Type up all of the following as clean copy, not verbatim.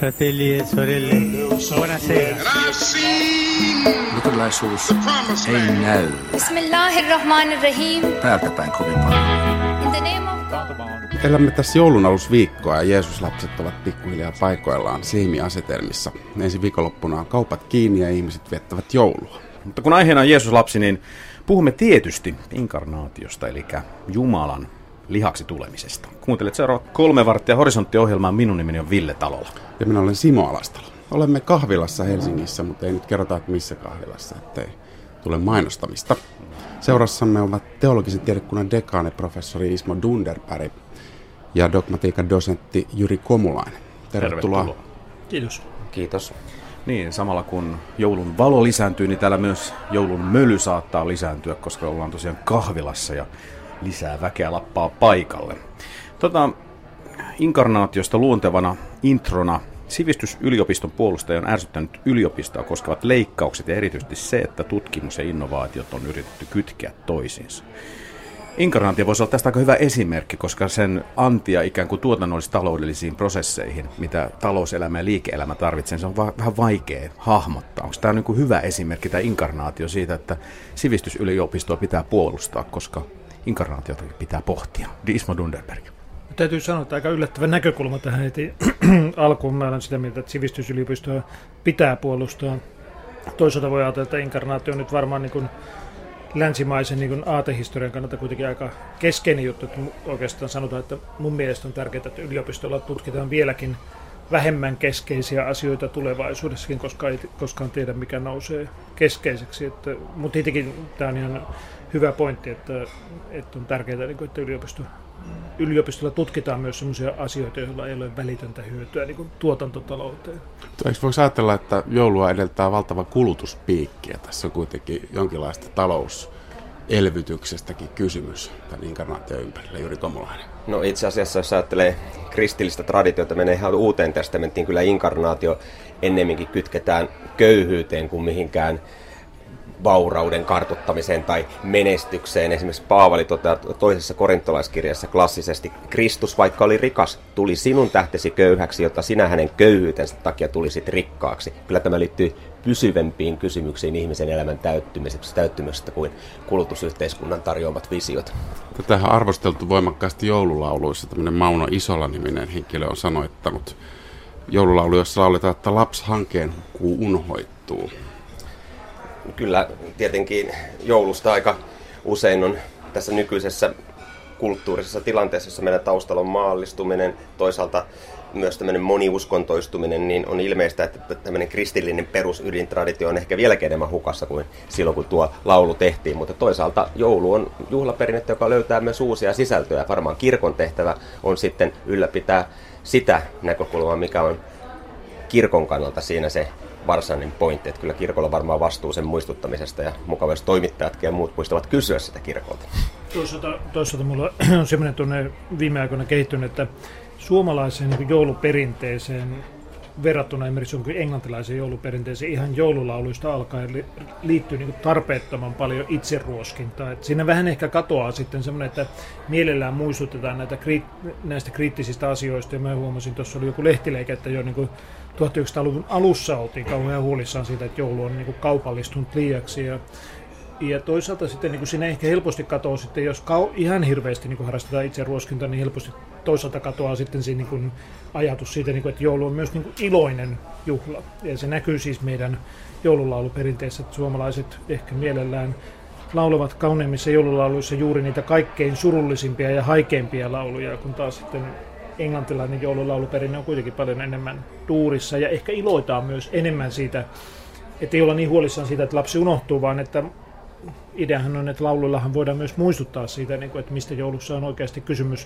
Fratelli e sorelle, buonasera. Luterilaisuus ei näy. Bismillahirrahmanirrahim. Täältä päin kovin paljon. In the name of God. Elämme tässä joulunalusviikkoa ja Jeesuslapset ovat pikkuhiljaa paikoillaan seimi-asetelmissa. Ensi viikonloppuna on kaupat kiinni ja ihmiset viettävät joulua. Mutta kun aiheena on Jeesus-lapsi, niin puhumme tietysti inkarnaatiosta, eli Jumalan lihaksi tulemisesta. Kuuntelet seuraava 3 varttia Horisontti-ohjelmaa. Minun nimeni on Ville Talola. Ja minä olen Simo Alastalo. Olemme kahvilassa Helsingissä, mutta ei nyt kerrota, että missä kahvilassa, ettei tule mainostamista. Seurassamme ovat teologisen tiedekunnan dekaani professori Ismo Dunderberg ja dogmatiikan dosentti Jyri Komulainen. Tervetuloa. Kiitos. Kiitos. Niin, samalla kun joulun valo lisääntyy, niin täällä myös joulun möly saattaa lisääntyä, koska ollaan tosiaan kahvilassa ja lisää väkeä lappaa paikalle. Inkarnaatiosta luontevana introna sivistysyliopiston puolustaja on ärsyttänyt yliopistoa koskevat leikkaukset ja erityisesti se, että tutkimus ja innovaatiot on yritetty kytkeä toisiinsa. Inkarnaatio voisi olla tästä aika hyvä esimerkki, koska sen antia ikään kuin tuotannollis-taloudellisiin prosesseihin, mitä talouselämä ja liike-elämä tarvitsee, se on vähän vaikea hahmottaa. Onko tämä niin kuin hyvä esimerkki, tämä inkarnaatio siitä, että sivistysyliopistoa pitää puolustaa, koska inkarnaatiota pitää pohtia? Ismo Dunderberg. Täytyy sanoa, että aika yllättävä näkökulma tähän heti alkuun. Mä olen sitä mieltä, että sivistysyliopistoa pitää puolustaa. Toisaalta voi ajatella, että inkarnaatio on nyt varmaan niin kuin länsimaisen niin kuin aatehistorian kannalta kuitenkin aika keskeinen juttu. Että oikeastaan sanotaan, että mun mielestä on tärkeää, että yliopistolla tutkitaan vieläkin vähemmän keskeisiä asioita tulevaisuudessakin, koska ei koskaan tiedä, mikä nousee keskeiseksi. Mutta tietenkin tämä on ihan hyvä pointti, että on tärkeää, että yliopistolla tutkitaan myös sellaisia asioita, joilla ei ole välitöntä hyötyä niin kuin tuotantotalouteen. Eikö voisi ajatella, että joulua edeltää valtava kulutuspiikki ja tässä on kuitenkin jonkinlaista talouselvytyksestäkin kysymys tämän inkarnaation ympärillä, Jyri Komulainen? No itse asiassa, jos ajattelee kristillistä traditiota, menee ihan Uuteen testamenttiin, kyllä inkarnaatio ennemminkin kytketään köyhyyteen kuin mihinkään vaurauden kartuttamiseen tai menestykseen. Esimerkiksi Paavali toteaa toisessa korintolaiskirjassa klassisesti, Kristus, vaikka oli rikas, tuli sinun tähtesi köyhäksi, jotta sinä hänen köyhyytensä takia tulisit rikkaaksi. Kyllä tämä liittyy pysyvämpiin kysymyksiin ihmisen elämän täyttymisestä kuin kulutusyhteiskunnan tarjoamat visiot. Tätähän on arvosteltu voimakkaasti joululauluissa. Tämmöinen Mauno Isola-niminen henkilö on sanoittanut joululaulu, jossa lauletaan, että lapsi hankeen hukkuu unhoittuu. Kyllä tietenkin joulusta aika usein on tässä nykyisessä kulttuurisessa tilanteessa, jossa meidän taustalla on maallistuminen, toisaalta myös tämmöinen moniuskontoistuminen, niin on ilmeistä, että tämmöinen kristillinen perusydintraditio on ehkä vieläkin enemmän hukassa kuin silloin, kun tuo laulu tehtiin. Mutta toisaalta joulu on juhlaperinnettä, joka löytää myös uusia sisältöjä. Varmaan kirkon tehtävä on sitten ylläpitää sitä näkökulmaa, mikä on kirkon kannalta siinä se varsinainen pointti, että kyllä kirkolla varmaan vastuu sen muistuttamisesta ja mukava, jos toimittajatkin ja muut muistavat kysyä sitä kirkolta. Toisaalta mulla on sellainen tunne viime aikoina kehittynyt, että suomalaiseen niin jouluperinteeseen verrattuna esimerkiksi jonkin englantilaiseen jouluperinteeseen ihan joululauluista alkaen liittyy niin tarpeettoman paljon itseruoskintaa. Et siinä vähän ehkä katoaa sitten semmoinen, että mielellään muistutetaan näistä kriittisistä asioista. Ja mä huomasin, tuossa oli joku lehtileikä, että jo niin 1900-luvun alussa oltiin kauhean huolissaan siitä, että joulu on niin kaupallistunut liiaksi. Ja toisaalta sitten niin siinä ehkä helposti katoaa sitten, jos ihan hirveästi niin harrastetaan itseruoskintaa, niin helposti toisaalta katoaa sitten siinä niin ajatus siitä, niin että joulu on myös niin iloinen juhla. Ja se näkyy siis meidän joululauluperinteissä, että suomalaiset ehkä mielellään laulavat kauneimmissa joululauluissa juuri niitä kaikkein surullisimpia ja haikeimpia lauluja, kun taas sitten englantilainen joululauluperinne on kuitenkin paljon enemmän duurissa ja ehkä iloitaan myös enemmän siitä, että ei olla niin huolissaan siitä, että lapsi unohtuu, vaan että ideahan on, että lauluillahan voidaan myös muistuttaa siitä, että mistä joulussa on oikeasti kysymys,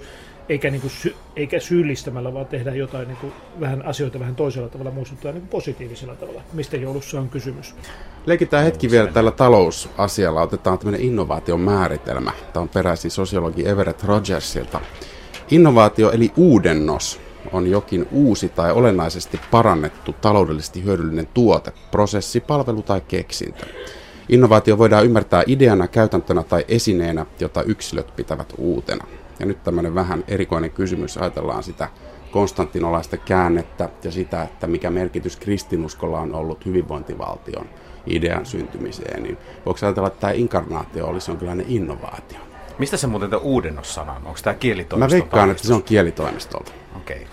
eikä syyllistämällä, vaan tehdä jotain vähän asioita vähän toisella tavalla, muistuttaa positiivisella tavalla, mistä joulussa on kysymys. Leikitään hetki vielä tällä talousasialla. Otetaan tämmöinen innovaation määritelmä. Tämä on peräisin sosiologi Everett Rogersilta. Innovaatio eli uudennos on jokin uusi tai olennaisesti parannettu taloudellisesti hyödyllinen tuote, prosessi, palvelu tai keksintö. Innovaatio voidaan ymmärtää ideana, käytäntönä tai esineenä, jota yksilöt pitävät uutena. Ja nyt tämmöinen vähän erikoinen kysymys, ajatellaan sitä konstantinolaista käännettä ja sitä, että mikä merkitys kristinuskolla on ollut hyvinvointivaltion idean syntymiseen, niin voiko ajatella, että tämä inkarnaatio olisi jonkinlainen innovaatio? Mistä se muuten uudennos-sana on? Onko tämä kielitoimiston? Mä veikkaan, että se on kielitoimistolta. Okei.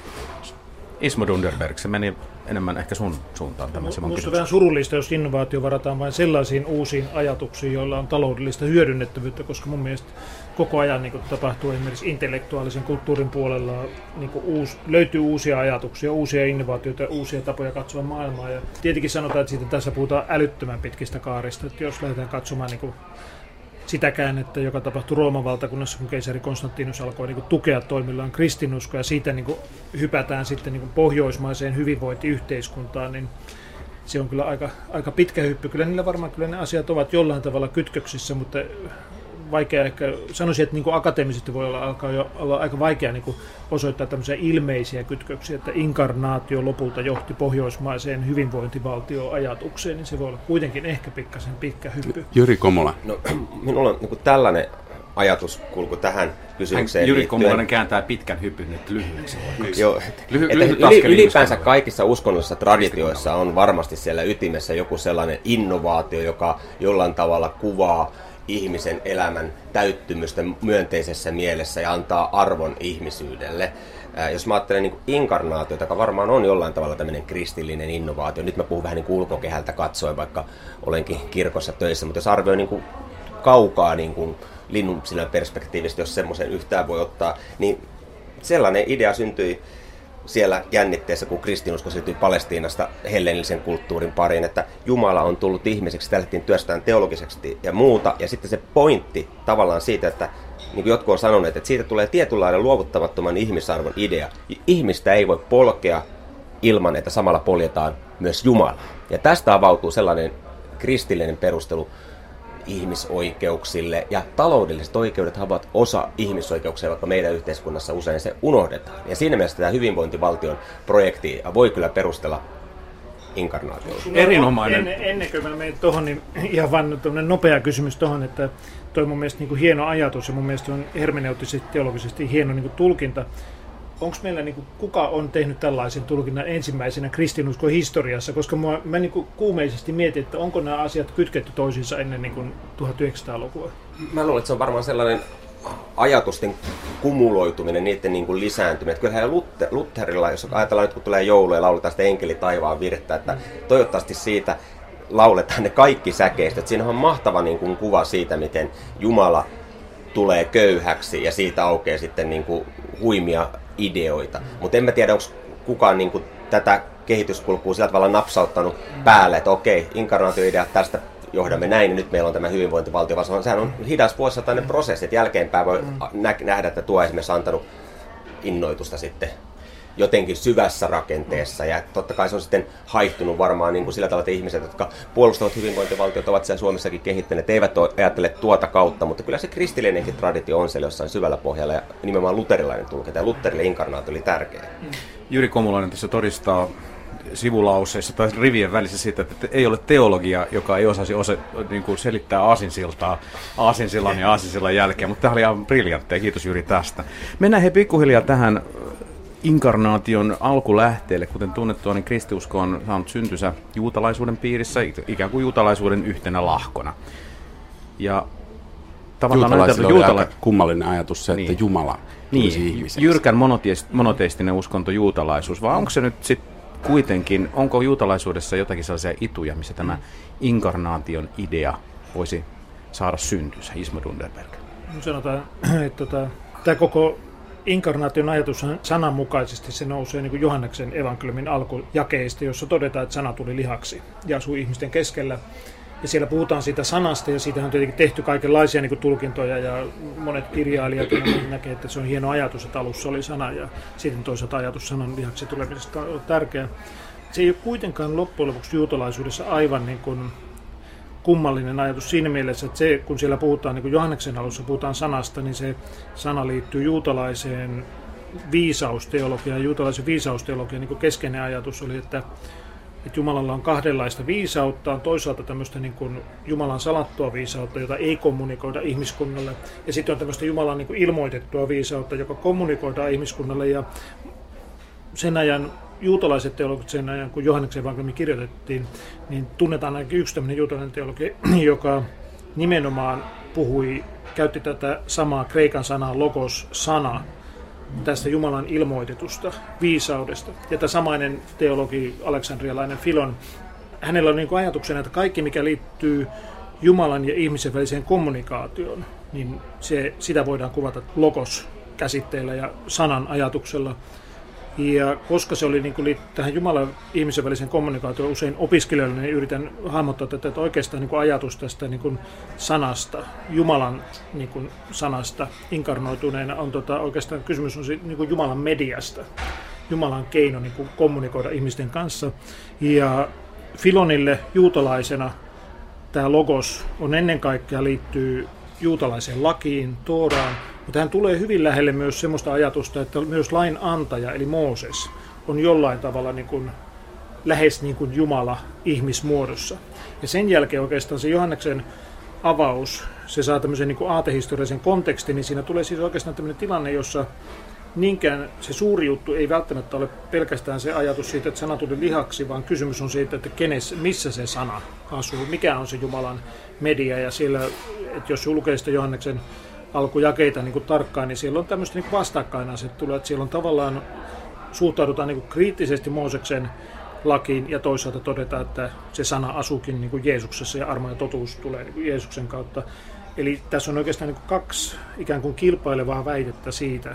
Ismo Dunderberg, se meni enemmän ehkä sun suuntaan. Minusta on vähän surullista, jos innovaatio varataan vain sellaisiin uusiin ajatuksiin, joilla on taloudellista hyödynnettävyyttä, koska mun mielestä koko ajan niin tapahtuu esimerkiksi intellektuaalisen kulttuurin puolella, niin löytyy uusia ajatuksia, uusia innovaatioita, uusia tapoja katsoa maailmaa. Ja tietenkin sanotaan, että siitä tässä puhutaan älyttömän pitkistä kaarista, että jos lähdetään katsomaan niin sitä käännettä, joka tapahtui Rooman valtakunnassa, kun keisari Konstantinus alkoi niin tukea toimillaan kristinuskoa, ja siitä niin hypätään sitten niin pohjoismaiseen hyvinvointiyhteiskuntaan, niin se on kyllä aika pitkä hyppy. Kyllä niillä varmaan ne asiat ovat jollain tavalla kytköksissä, mutta vaikea ehkä, sanoisin, että niin akateemisesti voi olla aika vaikea niin osoittaa tämmöisiä ilmeisiä kytköksiä, että inkarnaatio lopulta johti pohjoismaiseen hyvinvointivaltioajatukseen, niin se voi olla kuitenkin ehkä pikkasen pitkä hyppy. Jyri Komola. No, minulla on niin tällainen ajatuskulku tähän kysymykseen. Jyri Komolainen kääntää pitkän hypyn nyt lyhyeksi. Joo, ylipäänsä kaikissa uskonnollisissa traditioissa on varmasti siellä ytimessä joku sellainen innovaatio, joka jollain tavalla kuvaa ihmisen elämän täyttymystä myönteisessä mielessä ja antaa arvon ihmisyydelle. Jos mä ajattelen niin inkarnaatiota, joka varmaan on jollain tavalla tämmöinen kristillinen innovaatio, nyt mä puhun vähän niin ulkokehältä katsoen, vaikka olenkin kirkossa töissä, mutta jos arvioi niin kaukaa niin linnunsilmän perspektiivistä, jos semmoisen yhtään voi ottaa, niin sellainen idea syntyi siellä jännitteessä, kun kristinusko siirtyi Palestiinasta helleenillisen kulttuurin pariin, että Jumala on tullut ihmiseksi, sitä lähdettiin työstään teologisesti ja muuta, ja sitten se pointti tavallaan siitä, että niin kuin jotkut on sanoneet, että siitä tulee tietynlainen luovuttamattoman ihmisarvon idea. Ihmistä ei voi polkea ilman, että samalla poljetaan myös Jumalaa. Ja tästä avautuu sellainen kristillinen perustelu ihmisoikeuksille, ja taloudelliset oikeudet ovat osa ihmisoikeuksia, vaikka meidän yhteiskunnassa usein se unohdetaan. Ja siinä mielessä tämä hyvinvointivaltion projekti voi kyllä perustella inkarnaatiolla. Erinomainen. Ennen kuin mä menen tuohon, niin ihan vaan nopea kysymys tuohon, että toi mun mielestä niin hieno ajatus ja mun mielestä on hermeneuttisesti teologisesti hieno niin tulkinta. Onko meillä, niin kuin, kuka on tehnyt tällaisen tulkinnan ensimmäisenä kristinuskon historiassa? Koska mä niin kuumeisesti mietin, että onko nämä asiat kytketty toisiinsa ennen niin 1900-lukua? Mä luulen, että se on varmaan sellainen ajatusten kumuloituminen, niiden niin kuin lisääntyminen. Kyllähän Lutherilla, jos ajatellaan nyt kun tulee joulu ja lauletaan sitä enkeli taivaan virttä, että toivottavasti siitä lauletaan ne kaikki säkeistöt. Siinä on mahtava niin kuin kuva siitä, miten Jumala tulee köyhäksi ja siitä aukeaa sitten niin kuin huimia ideoita. Mutta en mä tiedä, onko kukaan niin kuin tätä kehityskulkua sillä tavalla napsauttanut päälle, että okei, inkarnaatioidea tästä johdamme näin, ja nyt meillä on tämä hyvinvointivaltio, vaan sehän on hidas vuosisatainen prosessi, että jälkeenpäin voi nähdä, että tuo esimerkiksi antanut innoitusta sitten jotenkin syvässä rakenteessa, ja totta kai se on sitten haihtunut varmaan niin kuin sillä tavalla, että ihmiset, jotka puolustavat hyvinvointivaltiota, ovat siellä Suomessakin kehittäneet, eivät ajattele tuota kautta, mutta kyllä se kristillinenkin traditio on siellä jossain syvällä pohjalla, ja nimenomaan luterilainen tulkinta, ja Lutherille inkarnaatio oli tärkeä. Jyri Komulainen tässä todistaa sivulauseissa tai rivien välissä siitä, että ei ole teologia, joka ei osaisi niin kuin selittää aasinsillan ja aasinsillan jälkeen, mutta tämä oli ihan briljantteja. Kiitos Jyri tästä. Mennään pikkuhiljaa tähän inkarnaation alkulähteelle. Kuten tunnettua, niin kristiusko on saanut syntynsä juutalaisuuden piirissä, ikään kuin juutalaisuuden yhtenä lahkona. Ja juutalaisilla oli aika kummallinen ajatus se, että Jumala tulisi ihmiseksi. Jyrkän monoteistinen uskonto juutalaisuus, vai onko se nyt sitten kuitenkin, onko juutalaisuudessa jotakin sellaisia ituja, missä tämä inkarnaation idea voisi saada syntynsä? Ismo Dunderberg. Sanotaan, että tämä koko inkarnaation ajatus sananmukaisesti se nousee niin kuin Johanneksen evankeliumin alkujakeista, jossa todetaan, että sana tuli lihaksi ja asui ihmisten keskellä. Ja siellä puhutaan siitä sanasta, ja siitä on tietenkin tehty kaikenlaisia niin kuin tulkintoja, ja monet kirjailijat näkee, että se on hieno ajatus, että alussa oli sana, ja sitten toisaalta ajatus sanan lihaksi tulemisesta on tärkeä. Se ei ole kuitenkaan loppujen lopuksi juutalaisuudessa aivan niin kuin kummallinen ajatus siinä mielessä, että se, kun siellä puhutaan, niin kuin Johanneksen alussa puhutaan sanasta, niin se sana liittyy juutalaiseen viisausteologiaan. Juutalaisen viisausteologian niin kuin keskeinen ajatus oli, että Jumalalla on kahdenlaista viisautta, on toisaalta tämmöistä niin kuin Jumalan salattua viisautta, jota ei kommunikoida ihmiskunnalle, ja sitten on tämmöistä Jumalan niin kuin ilmoitettua viisautta, joka kommunikoidaan ihmiskunnalle, ja sen ajan juutalaiset teologit sen ajan, kun Johanneksen evankeliumi kirjoitettiin, niin tunnetaan ainakin yksi tämmöinen juutalainen teologi, joka nimenomaan käytti tätä samaa kreikan sanaa logos-sana tästä Jumalan ilmoitetusta viisaudesta. Ja tämä samainen teologi, aleksandrialainen Filon, hänellä on niin kuin ajatuksena, että kaikki mikä liittyy Jumalan ja ihmisen väliseen kommunikaatioon, niin sitä voidaan kuvata logos-käsitteellä ja sanan ajatuksella. Ja koska se oli niin kuin tähän Jumalan ihmisen välisen kommunikaatioon usein opiskelijoille, niin yritän hahmottaa tätä, että oikeastaan niin kuin ajatus tästä niin kuin sanasta, Jumalan niin kuin sanasta inkarnoituneena on oikeastaan kysymys on niin kuin Jumalan mediasta, Jumalan keino niin kuin kommunikoida ihmisten kanssa. Ja Filonille juutalaisena tämä logos on ennen kaikkea liittyy juutalaiseen lakiin, Tooraan, mutta hän tulee hyvin lähelle myös sellaista ajatusta, että myös lain antaja, eli Mooses, on jollain tavalla niin kuin, lähes niin kuin Jumala ihmismuodossa. Ja sen jälkeen oikeastaan se Johanneksen avaus, se saa tämmöisen niin kuin aatehistoriallisen kontekstin, niin siinä tulee siis oikeastaan tämmöinen tilanne, jossa niinkään se suuri juttu ei välttämättä ole pelkästään se ajatus siitä, että sana tuli lihaksi, vaan kysymys on siitä, että missä se sana asuu, mikä on se Jumalan media. Ja siellä, että jos lukee sitä Johanneksen alkujakeita niin kuin tarkkaan, niin siellä on tämmöistä niin vastakkainasettelua, että siellä on tavallaan suhtaudutaan niin kuin kriittisesti Mooseksen lakiin ja toisaalta todetaan, että se sana asuukin niin kuin Jeesuksessa ja armo ja totuus tulee niin kuin Jeesuksen kautta. Eli tässä on oikeastaan niin kuin kaksi ikään kuin kilpailevaa väitettä siitä,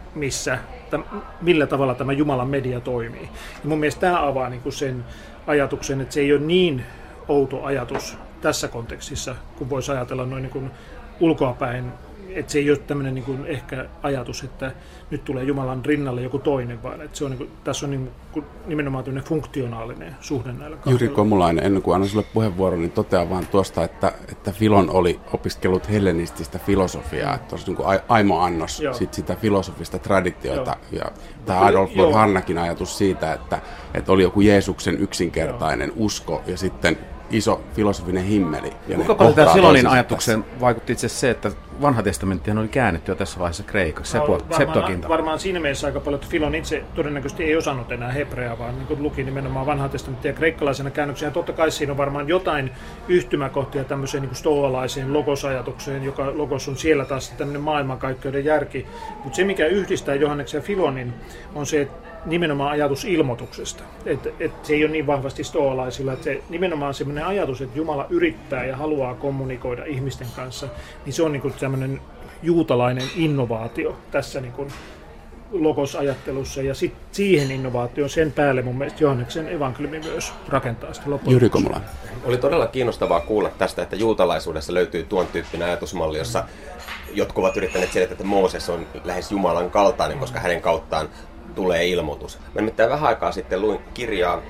millä tavalla tämä Jumalan media toimii. Ja mun mielestä tämä avaa niin kuin sen ajatuksen, että se ei ole niin outo ajatus tässä kontekstissa, kun voisi ajatella noin niin kuin ulkoapäin, että se ei ole tämmöinen niin kuin ehkä ajatus, että nyt tulee Jumalan rinnalle joku toinen, vaan että se on niin kuin, tässä on niin kuin nimenomaan tämmöinen funktionaalinen suhde näillä kahdella. Jyri Komulainen, ennen kuin annan sinulle puheenvuoron, niin totean vaan tuosta, että Filon oli opiskellut hellenististä filosofiaa, että olisi niin kuin aimoannos sitä filosofista traditiota. Ja tämä Adolf von Harnackin ajatus siitä, että oli joku Jeesuksen yksinkertainen usko ja sitten iso filosofinen himmeli. Kuinka paljon tämä Filonin ajatukseen vaikutti itse se, että vanha testamenttihan oli käännetty jo tässä vaiheessa kreikaksi, Septuaginta? Varmaan siinä mielessä aika paljon, että Filon itse todennäköisesti ei osannut enää hebreaa, vaan niin luki nimenomaan vanhaa testamenttia kreikkalaisena käännöksenä. Totta kai siinä on varmaan jotain yhtymäkohtia tämmöiseen niin stoalaiseen logosajatukseen, joka logos on siellä taas tämmöinen maailmankaikkeuden järki. Mutta se, mikä yhdistää Johanneksen ja Filonin, on se, että nimenomaan ajatus ilmoituksesta. Et se ei ole niin vahvasti stoalaisilla, että se nimenomaan sellainen ajatus, että Jumala yrittää ja haluaa kommunikoida ihmisten kanssa, niin se on niin kuin tämmöinen juutalainen innovaatio tässä niin kuin logosajattelussa, ja sitten siihen innovaatioon sen päälle mun mielestä Johanneksen evankeliumi myös rakentaa sitä loppuun. Jyri Komula. Oli todella kiinnostavaa kuulla tästä, että juutalaisuudessa löytyy tuon tyyppinen ajatusmalli, jossa jotkut ovat yrittäneet selittää, että Mooses on lähes Jumalan kaltainen, koska hänen kauttaan tulee ilmoitus. Mä nimittäin vähän aikaa sitten luin kirjaa,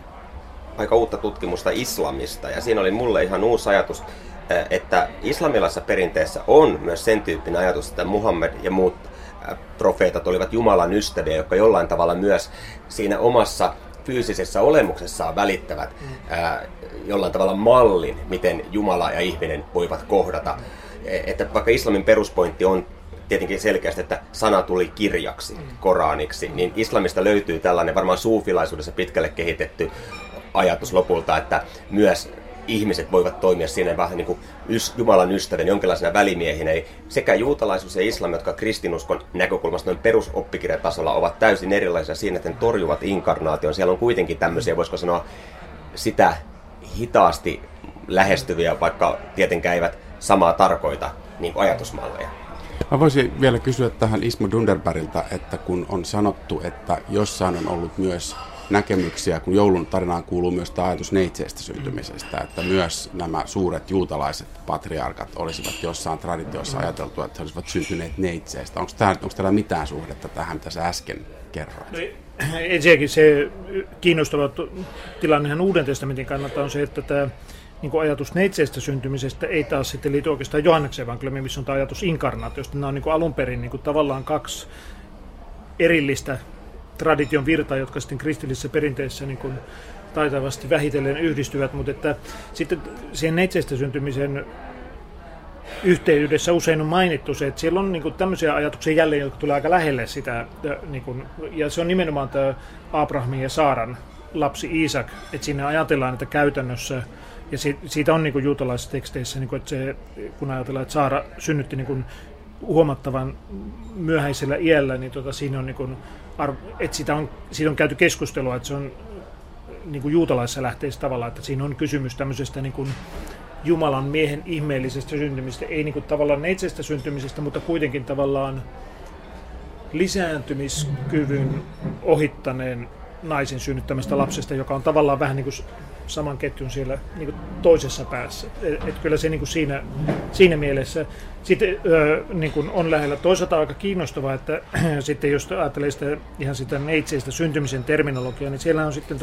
aika uutta tutkimusta islamista, ja siinä oli mulle ihan uusi ajatus, että islamilaisessa perinteessä on myös sen tyyppinen ajatus, että Muhammed ja muut profeetat olivat Jumalan ystäviä, jotka jollain tavalla myös siinä omassa fyysisessä olemuksessaan välittävät jollain tavalla mallin, miten Jumala ja ihminen voivat kohdata. Että vaikka islamin peruspointti on tietenkin selkeästi, että sana tuli kirjaksi, Koraniksi, niin islamista löytyy tällainen varmaan suufilaisuudessa pitkälle kehitetty ajatus lopulta, että myös ihmiset voivat toimia siinä vähän niin kuin Jumalan ystävän, jonkinlaisena välimiehinä. Sekä juutalaisuus ja islam, jotka kristinuskon näkökulmasta noin perusoppikirjatasolla ovat täysin erilaisia siinä, että ne torjuvat inkarnaation. Siellä on kuitenkin tämmöisiä, voisiko sanoa, sitä hitaasti lähestyviä, vaikka tietenkään eivät samaa tarkoita niin kuin ajatusmalleja. Mä voisin vielä kysyä tähän Ismo Dunderbergiltä, että kun on sanottu, että jossain on ollut myös näkemyksiä, kun joulun tarinaan kuuluu myös tämä ajatus neitseestä syntymisestä, että myös nämä suuret juutalaiset patriarkat olisivat jossain traditiossa ajateltu, että he olisivat syntyneet neitseestä. Onko täällä mitään suhdetta tähän, mitä sä äsken kerroit? No, ensinnäkin se kiinnostava tilannehan Uuden testamentin kannalta on se, että tämä niin kuin ajatus neitseestä syntymisestä ei taas sitten liity oikeastaan Johanneksen evankeliumiin, missä on tämä ajatus inkarnaatiosta. Nämä on niin kuin alun perin niin kuin tavallaan kaksi erillistä tradition virtaa, jotka sitten kristillisessä perinteessä niin kuin taitavasti vähitellen yhdistyvät, mutta että sitten siihen neitseestä syntymisen yhteydessä usein on mainittu se, että siellä on niin kuin tämmöisiä ajatuksia jälleen, jotka tulee aika lähelle sitä, niin kuin, ja se on nimenomaan tämä Abrahamin ja Saaran lapsi Iisak, että siinä ajatellaan, että käytännössä, ja siitä on niin kuin juutalaisissa teksteissä, niin kuin, että se, kun ajatellaan, että Saara synnytti niin kuin huomattavan myöhäisellä iällä, niin siinä on, niin kuin, että siitä on käyty keskustelua, että se on niin kuin juutalaisessa lähteessä tavallaan, että siinä on kysymys tämmöisestä niin kuin Jumalan miehen ihmeellisestä syntymistä, ei niin kuin tavallaan neitsestä syntymisestä, mutta kuitenkin tavallaan lisääntymiskyvyn ohittaneen naisen synnyttämästä lapsesta, joka on tavallaan vähän niin kuin saman ketjun siellä niin kuin toisessa päässä. Et kyllä se niin kuin siinä mielessä sitten, niin kuin on lähellä. Toisaalta aika kiinnostavaa, että sitten jos ajattelee sitä neitseistä syntymisen terminologiaa, niin siellä on sitten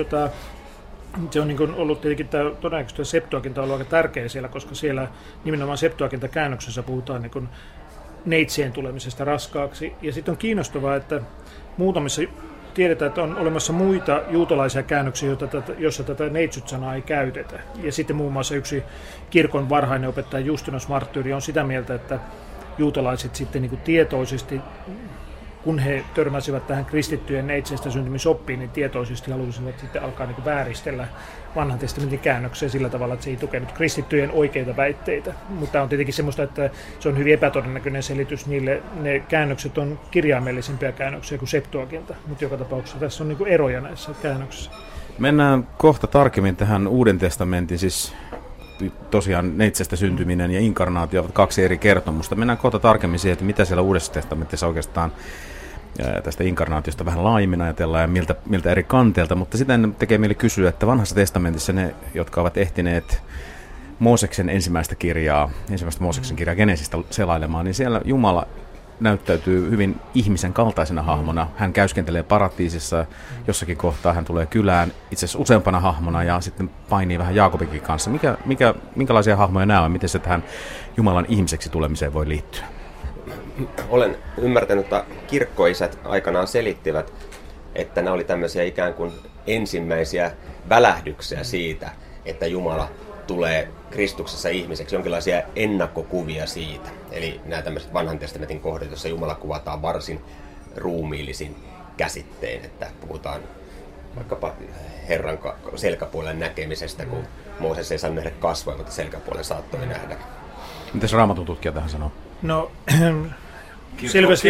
se on niin kuin ollut tietenkin todennäköisesti Septuaginta on ollut aika tärkeä siellä, koska siellä nimenomaan Septuaginta-käännöksessä puhutaan niin kuin neitsien tulemisesta raskaaksi. Ja sitten on kiinnostavaa, että muutamissa tiedetään, että on olemassa muita juutalaisia käännöksiä, joissa tätä neitsyt-sanaa ei käytetä. Ja sitten muun muassa yksi kirkon varhainen opettaja Justinus Marttyyri on sitä mieltä, että juutalaiset sitten niin kuin tietoisesti, kun he törmäsivät tähän kristittyjen neitsestä syntymisoppiin, niin tietoisesti halusivat sitten alkaa niin kuin vääristellä vanhan testamentin käännöksiä sillä tavalla, että se ei tukenut kristittyjen oikeita väitteitä. Mutta on tietenkin semmoista, että se on hyvin epätodennäköinen selitys niille. Ne käännökset on kirjaimellisempia käännöksiä kuin Septuaginta, mutta joka tapauksessa tässä on niin kuin eroja näissä käännöksissä. Mennään kohta tarkemmin tähän Uuden testamentin, siis tosiaan neitsestä syntyminen ja inkarnaatio ovat kaksi eri kertomusta. Mennään kohta tarkemmin siihen, että mitä siellä Uudessa testamentissa oikeastaan tästä inkarnaatiosta vähän laajemmin ajatellaan ja miltä eri kanteelta, mutta sitten tekee mieli kysyä, että vanhassa testamentissa ne, jotka ovat ehtineet Mooseksen ensimmäistä Mooseksen kirjaa Genesistä selailemaan, niin siellä Jumala näyttäytyy hyvin ihmisen kaltaisena hahmona. Hän käyskentelee paratiisissa, jossakin kohtaa hän tulee kylään itse asiassa useampana hahmona ja sitten painii vähän Jaakobikin kanssa. Minkälaisia hahmoja nämä on? Miten se tähän Jumalan ihmiseksi tulemiseen voi liittyä? Olen ymmärtänyt, että kirkkoisät aikanaan selittivät, että nämä oli tämmöisiä ikään kuin ensimmäisiä välähdyksiä siitä, että Jumala tulee Kristuksessa ihmiseksi, jonkinlaisia ennakkokuvia siitä. Eli nämä tämmöiset vanhan testamentin kohdat, joissa Jumala kuvataan varsin ruumiillisin käsittein, että puhutaan vaikkapa Herran selkäpuolen näkemisestä, kun Mooses ei saanut nähdä kasvoja, mutta selkäpuolen saattoi nähdä. Mitäs Raamatun tutkija tähän sanoo? No, selvästi,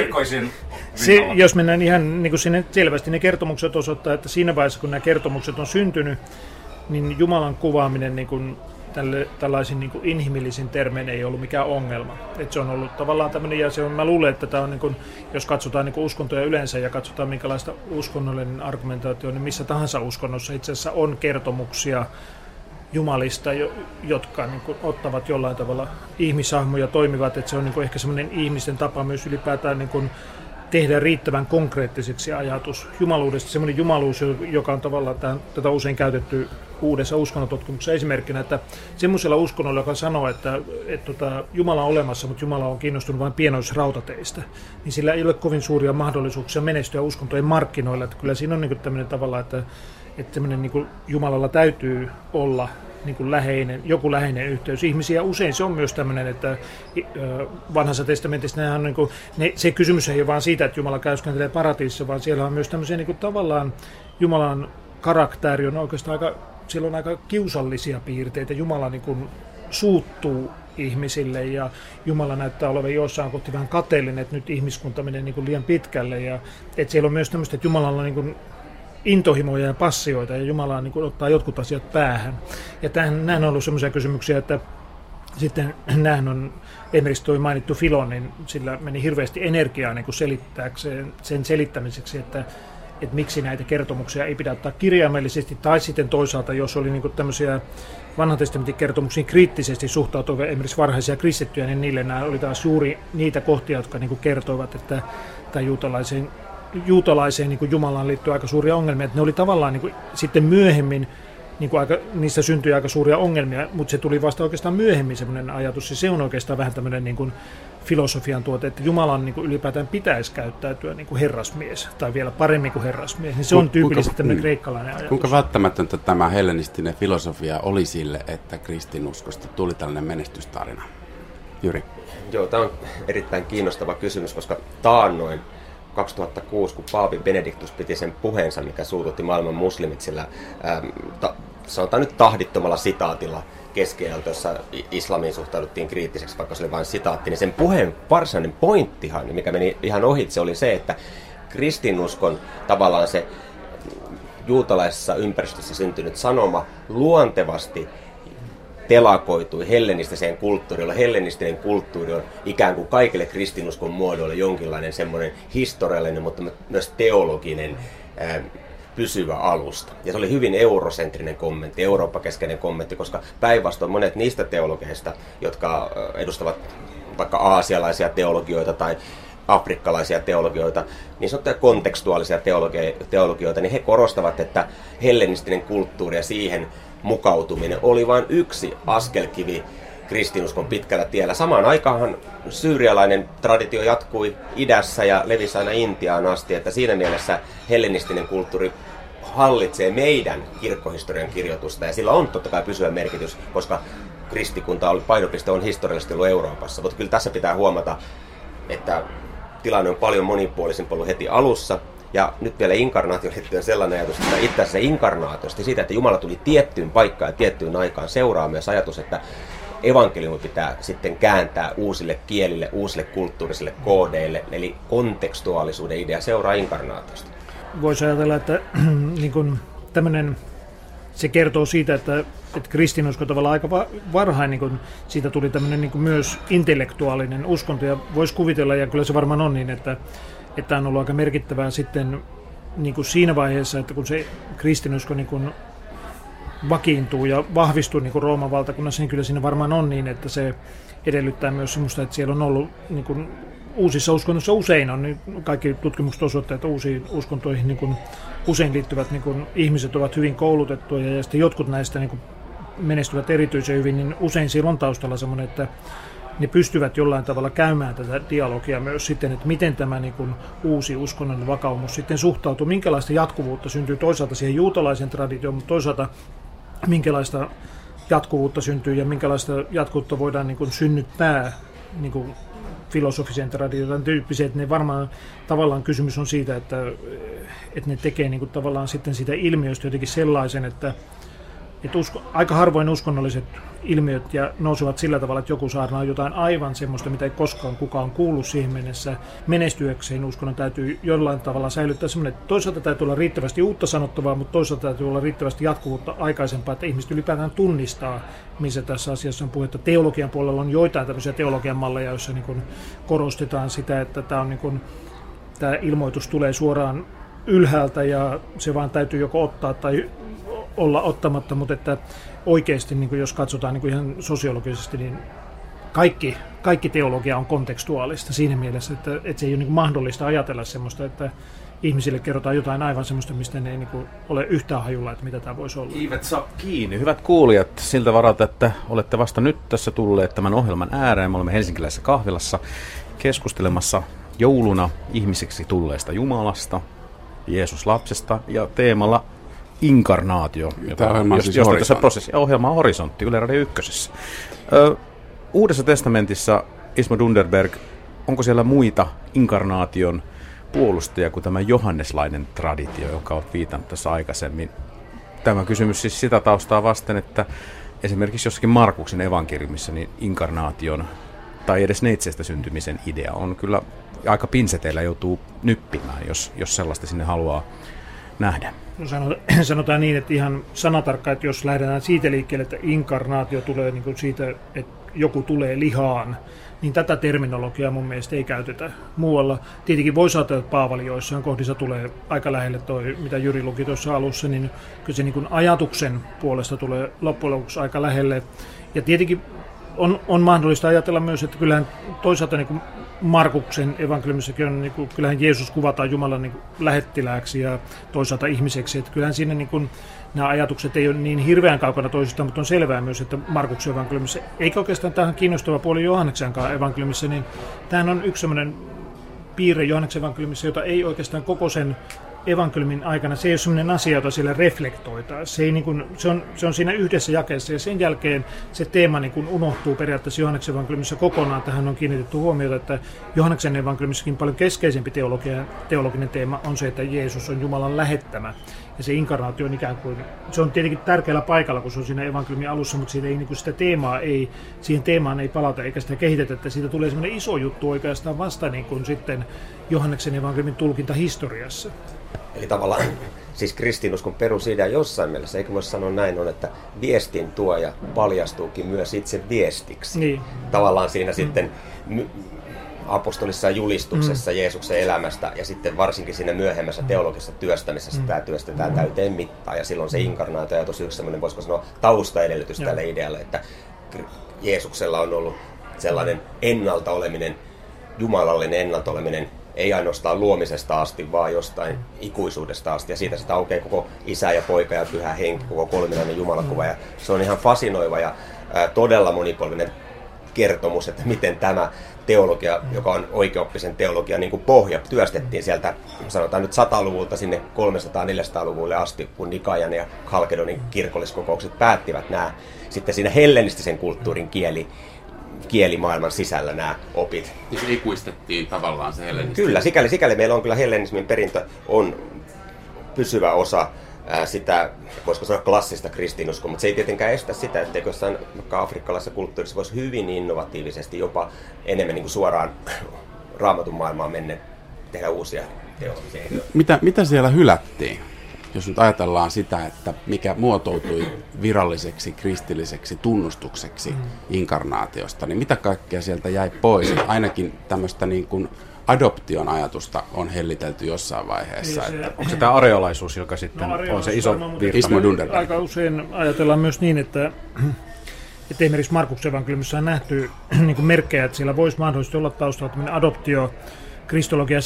jos mennään ihan niin kuin sinne, selvästi ne kertomukset osoittaa, että siinä vaiheessa, kun nämä kertomukset on syntynyt, niin Jumalan kuvaaminen niin kuin tällaisin niin kuin inhimillisin termein ei ollut mikään ongelma. Että se on ollut tavallaan tämmöinen, ja mä luulen, että tämä on, niin kuin, jos katsotaan niin kuin uskontoja yleensä ja katsotaan minkälaista uskonnollinen argumentaatio, niin missä tahansa uskonnossa itse asiassa on kertomuksia jumalista, jotka niin kuin ottavat jollain tavalla ihmishahmoja toimivat, että se on niin kuin ehkä semmoinen ihmisten tapa myös ylipäätään niin kuin tehdä riittävän konkreettiseksi ajatus jumaluudesta, semmoinen jumaluus, joka on tavallaan tätä usein käytetty uudessa uskonnotutkimuksessa esimerkkinä, että semmoisella uskonnolla, joka sanoo, että Jumala on olemassa, mutta Jumala on kiinnostunut vain pienoisrautateistä, niin sillä ei ole kovin suuria mahdollisuuksia menestyä uskontojen markkinoilla. Että kyllä siinä on niin kuin tämmöinen tavalla, että semmoinen niin kuin Jumalalla täytyy olla niin kuin joku läheinen yhteys ihmisiä. Usein se on myös tämmöinen, että vanhassa testamentissa on niin kuin, se kysymys ei ole vaan siitä, että Jumala käyskentelee paratiisissa, vaan siellä on myös tämmöisiä niin kuin tavallaan Jumalan karakteri on oikeastaan siellä on aika kiusallisia piirteitä. Jumala niin kuin suuttuu ihmisille ja Jumala näyttää olevan jossain kohti vähän kateellinen, että nyt ihmiskunta menee niin kuin liian pitkälle. Ja, että siellä on myös tämmöistä, että Jumalalla on niin kuin intohimoja ja passioita ja Jumala niin kuin ottaa jotkut asiat päähän. Ja nämähän on ollut semmoisia kysymyksiä, että sitten nämähän on esimerkiksi tuo mainittu Filon, niin sillä meni hirveästi energiaa niin kuin selittääkseen sen selittämiseksi, että miksi näitä kertomuksia ei pidä ottaa kirjaimellisesti, tai sitten toisaalta, jos oli niin kuin tämmöisiä vanhan testamentin kertomuksiin kriittisesti suhtautuvia esimerkiksi varhaisia kristittyjä, niin niille nämä oli taas juuri niitä kohtia, jotka niin kuin kertoivat, että tämä juutalaiseen niin kuin Jumalaan liittyy aika suuria ongelmia, että ne oli tavallaan niin kuin, sitten myöhemmin, niin kuin niissä syntyi aika suuria ongelmia, mutta se tuli vasta oikeastaan myöhemmin semmoinen ajatus, ja se on oikeastaan vähän tämmöinen niin kuin filosofian tuote, että Jumalan niin kuin ylipäätään pitäisi käyttäytyä niin kuin herrasmies, tai vielä paremmin kuin herrasmies, niin se on tyypillisesti tämmöinen kreikkalainen ajatus. Kuinka välttämätöntä tämä hellenistinen filosofia oli sille, että kristinuskosta tuli tällainen menestystarina? Jyri? Joo, tämä on erittäin kiinnostava kysymys, koska taannoin 2006, kun paavi Benediktus piti sen puheensa, mikä suututti maailman muslimit sillä, sanotaan nyt tahdittomalla sitaatilla keskiajalta, jossa islamiin suhtauduttiin kriittiseksi, vaikka se oli vain sitaatti, niin sen puheen varsinainen pointtihan, mikä meni ihan ohitse, oli se, että kristinuskon tavallaan se juutalaisessa ympäristössä syntynyt sanoma luontevasti telakoitui hellenistiseen kulttuuriin. Hellenistinen kulttuuri on ikään kuin kaikille kristinuskon muodoille jonkinlainen semmoinen historiallinen, mutta myös teologinen pysyvä alusta. Ja se oli hyvin eurosentrinen kommentti, Eurooppa-keskeinen kommentti, koska päinvastoin monet niistä teologeista, jotka edustavat vaikka aasialaisia teologioita tai afrikkalaisia teologioita, niin sanottuja kontekstuaalisia teologioita, niin he korostavat, että hellenistinen kulttuuri ja siihen mukautuminen oli vain yksi askelkivi kristinuskon pitkällä tiellä. Samaan aikaanhan syyrialainen traditio jatkui idässä ja levisi aina Intiaan asti, että siinä mielessä hellenistinen kulttuuri hallitsee meidän kirkkohistorian kirjoitusta, ja sillä on totta kai pysyvä merkitys, koska kristikunta painopiste on historiallisesti ollut Euroopassa. Mutta kyllä tässä pitää huomata, että tilanne on paljon monipuolisempi ollut heti alussa. Ja nyt vielä inkarnaatioon liittyen sellainen ajatus, että itse asiassa inkarnaatiosta, siitä, että Jumala tuli tiettyyn paikkaan ja tiettyyn aikaan, seuraa myös ajatus, että evankeliumi pitää sitten kääntää uusille kielille, uusille kulttuurisille koodeille, eli kontekstuaalisuuden idea seuraa inkarnaatiosta. Voisi ajatella, että niin kuin tämmöinen, se kertoo siitä, että kristinusko tavallaan aika varhain niin kuin siitä tuli tämmöinen niin kuin myös intellektuaalinen uskonto, ja voisi kuvitella, ja kyllä se varmaan on niin, että on ollut aika merkittävää sitten niin kuin siinä vaiheessa, että kun se kristinusko niin kuin vakiintuu ja vahvistuu niin kuin Rooman valtakunnassa, niin kyllä siinä varmaan on niin, että se edellyttää myös semmoista, että siellä on ollut niin kuin uusissa uskonnoissa usein on, niin kaikki tutkimukset osoittavat, että uusiin uskontoihin niin kuin usein liittyvät niin kuin ihmiset ovat hyvin koulutettuja, ja sitten jotkut näistä niin kuin menestyvät erityisen hyvin, niin usein siellä on taustalla semmoinen, että ne pystyvät jollain tavalla käymään tätä dialogia myös sitten, että miten tämä niin kuin uusi uskonnon vakaumus sitten suhtautuu, minkälaista jatkuvuutta syntyy toisaalta siihen juutalaisen traditioon, mutta toisaalta minkälaista jatkuvuutta syntyy ja minkälaista jatkuvuutta voidaan niin kuin synnyttää niin kuin filosofisen tradition tyyppisiä, että ne varmaan tavallaan kysymys on siitä, että ne tekee niin kuin tavallaan sitten siitä ilmiöstä jotenkin sellaisen, että aika harvoin uskonnolliset ilmiöt ja nousevat sillä tavalla, että joku saarnaa jotain aivan semmoista, mitä ei koskaan kukaan kuullut siihen mennessä. Menestyäkseen uskonnon täytyy jollain tavalla säilyttää semmoinen, että toisaalta täytyy olla riittävästi uutta sanottavaa, mutta toisaalta täytyy olla riittävästi jatkuvuutta aikaisempaa, että ihmiset ylipäätään tunnistaa, missä tässä asiassa on puhetta. Teologian puolella on joitain tämmöisiä teologian malleja, joissa niin kuin korostetaan sitä, että tämä on niin kuin, tämä ilmoitus tulee suoraan ylhäältä ja se vaan täytyy joko ottaa tai olla ottamatta, mutta että oikeasti, niin kuin jos katsotaan niin kuin ihan sosiologisesti, niin kaikki teologia on kontekstuaalista siinä mielessä, että se ei ole niin kuin mahdollista ajatella semmoista, että ihmisille kerrotaan jotain aivan semmoista, mistä ne ei niin kuin ole yhtään hajulla, että mitä tämä voisi olla. Kiivet saa kiinni. Hyvät kuulijat, siltä varalta, että olette vasta nyt tässä tulleet tämän ohjelman ääreen. Me olemme helsinkiläisessä kahvilassa keskustelemassa jouluna ihmisiksi tulleesta Jumalasta, Jeesus lapsesta ja teemalla inkarnaatio, josta tässä prosessiohjelma on Horisontti Yle Radio 1. Uudessa testamentissa, Ismo Dunderberg, onko siellä muita inkarnaation puolustajia kuin tämä johanneslainen traditio, jonka olet viitannut tässä aikaisemmin? Tämä kysymys siis sitä taustaa vasten, että esimerkiksi jossakin Markuksen evankeliumissa niin inkarnaation tai edes neitsestä syntymisen idea on kyllä aika pinseteillä joutuu nyppimään, jos sellaista sinne haluaa nähdä. No sanotaan niin, että ihan sanatarkkaan, että jos lähdetään siitä liikkeelle, että inkarnaatio tulee niin kuin siitä, että joku tulee lihaan, niin tätä terminologiaa mun mielestä ei käytetä muualla. Tietenkin voisi ajatella, että Paavali joissain kohdissa tulee aika lähelle toi, mitä Jyri luki tuossa alussa, niin kyllä se niin kuin ajatuksen puolesta tulee loppujen lopuksi aika lähelle. Ja tietenkin on mahdollista ajatella myös, että kyllähän toisaalta niin kuin Markuksen evankeliumissakin on, niin kuin, kyllähän Jeesus kuvataan Jumalan niin kuin lähettilääksi ja toisaalta ihmiseksi. Että kyllähän siinä niin kuin, nämä ajatukset ei ole niin hirveän kaukana toisistaan, mutta on selvää myös, että Markuksen evankeliumissa, eikä oikeastaan tähän kiinnostava puoli Johanneksenkaan evankeliumissa, niin tämähän on yksi sellainen piirre Johanneksen evankeliumissa, jota ei oikeastaan koko sen evankeliumin aikana se ei ole sellainen asia, jota siellä reflektoitaan. Se on siinä yhdessä jakeessa ja sen jälkeen se teema niin kuin unohtuu periaatteessa Johanneksen evankeliumissa kokonaan. Tähän on kiinnitetty huomiota, että Johanneksen evankeliumissakin paljon keskeisempi teologinen teema on se, että Jeesus on Jumalan lähettämä. Ja se inkarnaatio on ikään kuin, se on tietenkin tärkeällä paikalla, kun se on siinä evankeliumin alussa, mutta siitä ei, niin kuin sitä siihen teemaan ei palata eikä sitä kehitetä, että siitä tulee semmoinen iso juttu oikeastaan vasta niin kuin sitten Johanneksen evankeliumin tulkinta historiassa. Eli tavallaan siis kristinuskon perusidea jossain mielessä, eikö voi sanoa näin on, että viestin tuoja paljastuukin myös itse viestiksi. Niin. Tavallaan siinä sitten apostolissa julistuksessa Jeesuksen elämästä ja sitten varsinkin siinä myöhemmässä teologisessa työstämisessä tämä työstetään täyteen mittaan ja silloin se inkarnaatio on yksi semmoinen, voisiko sanoa, taustaedellytys tälle idealle, että Jeesuksella on ollut sellainen ennalta oleminen, jumalallinen ennalta oleminen, ei ainoastaan luomisesta asti, vaan jostain ikuisuudesta asti. Ja siitä sitä aukeaa koko Isä ja Poika ja Pyhä Henki, koko kolminainen Jumalakuva. Ja se on ihan fasinoiva ja todella monipolvinen kertomus, että miten tämä teologia, joka on oikeoppisen teologia, niin kuin pohja, työstettiin sieltä, sanotaan nyt 100-luvulta sinne 300-400-luvulle asti, kun Nikajan ja Chalkedonin kirkolliskokoukset päättivät nämä sitten siinä hellenistisen kulttuurin kielimaailman sisällä nämä opit. Niin se ikuistettiin tavallaan se hellenismi. Kyllä, sikäli meillä on kyllä hellenismin perintö on pysyvä osa sitä, voisiko sanoa klassista kristinuskoa, mutta se ei tietenkään estä sitä, etteikö jossain afrikkalaisessa kulttuurissa voisi hyvin innovatiivisesti, jopa enemmän niin kuin suoraan Raamatun maailmaan mennä tehdä uusia teologisia. Mitä siellä hylättiin? Jos nyt ajatellaan sitä, että mikä muotoutui viralliseksi kristilliseksi tunnustukseksi inkarnaatiosta, niin mitä kaikkea sieltä jäi pois? Ainakin tämmöistä niin kuin adoption ajatusta on hellitelty jossain vaiheessa. Onko se tämä areolaisuus, joka sitten on se iso virta? Aika usein ajatellaan myös niin, että esimerkiksi Markuksen evankeliumissa on nähty niin kuin merkkejä, että siellä voisi mahdollisesti olla taustalla tämmöinen adoptiokristologia.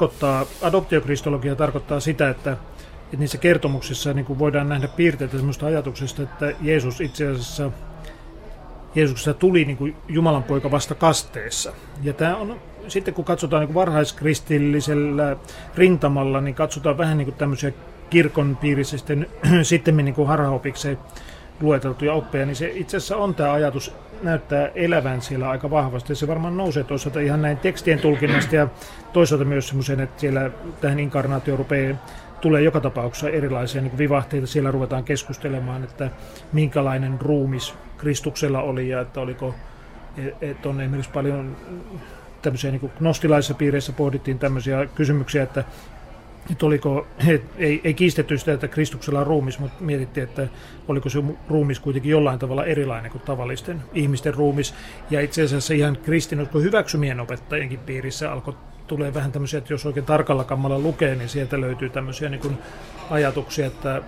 Adoptiokristologia tarkoittaa sitä, että niissä kertomuksissa niin kuin voidaan nähdä piirteitä sellaista ajatuksesta, että Jeesus itse asiassa Jeesuksesta tuli niin kuin Jumalan poika vasta kasteessa. Ja tämä on, sitten kun katsotaan niin kuin varhaiskristillisellä rintamalla, niin katsotaan vähän niin kuin tämmöisiä kirkon piirissä sitten niin kuin harhaopikseen lueteltuja oppeja, niin se itse asiassa on tämä ajatus näyttää elävän siellä aika vahvasti. Ja se varmaan nousee toisaalta ihan näin tekstien tulkinnasta ja toisaalta myös semmoisen, että siellä tähän inkarnaatioon tulee joka tapauksessa erilaisia niin kuin vivahteita. Siellä ruvetaan keskustelemaan, että minkälainen ruumis Kristuksella oli ja että oliko, että on esimerkiksi paljon tämmöisiä niin kuin gnostilaisissa piireissä pohdittiin tämmöisiä kysymyksiä, että oliko, ei kiistetty sitä, että Kristuksella on ruumis, mutta mietittiin, että oliko se ruumis kuitenkin jollain tavalla erilainen kuin tavallisten ihmisten ruumis. Ja itse asiassa ihan kristinuskon hyväksymien opettajienkin piirissä alkoi tulee vähän tämmöisiä, että jos oikein tarkalla kammalla lukee, niin sieltä löytyy tämmöisiä niin kuin ajatuksia, että